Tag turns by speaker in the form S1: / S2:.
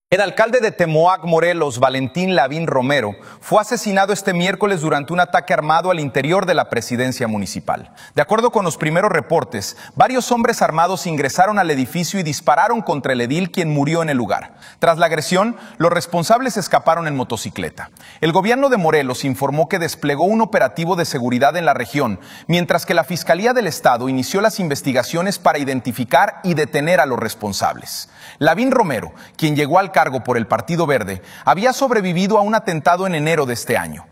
S1: El alcalde de Temoac, Morelos, Valentín Lavín Romero, fue asesinado este miércoles durante un ataque armado al interior de la presidencia municipal. De acuerdo con los primeros reportes, varios hombres armados ingresaron al edificio y dispararon contra el edil, quien murió en el lugar. Tras la agresión, los responsables escaparon en motocicleta. El gobierno de Morelos informó que desplegó un operativo de seguridad en la región, mientras que la Fiscalía del Estado inició las investigaciones para identificar y detener a los responsables. Lavín Romero, quien llegó al cargo por el Partido Verde, había sobrevivido a un atentado en enero de este año.